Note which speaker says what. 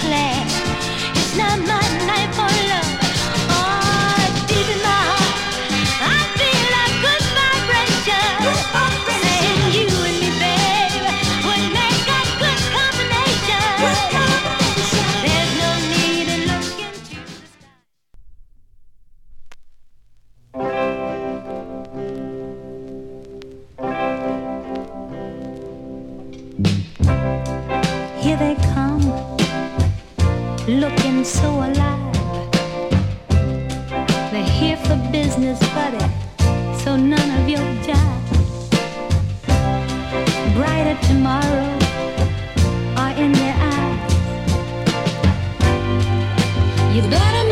Speaker 1: class. It's not my night for love. Oh, deep in my heart, I feel a good vibration. Saying you and me, babe, would make a good combination. There's no need to look into the sky. Here they come, looking so alive. They're here for business, buddy, so none of your jive. Brighter tomorrow are in their eyes. You better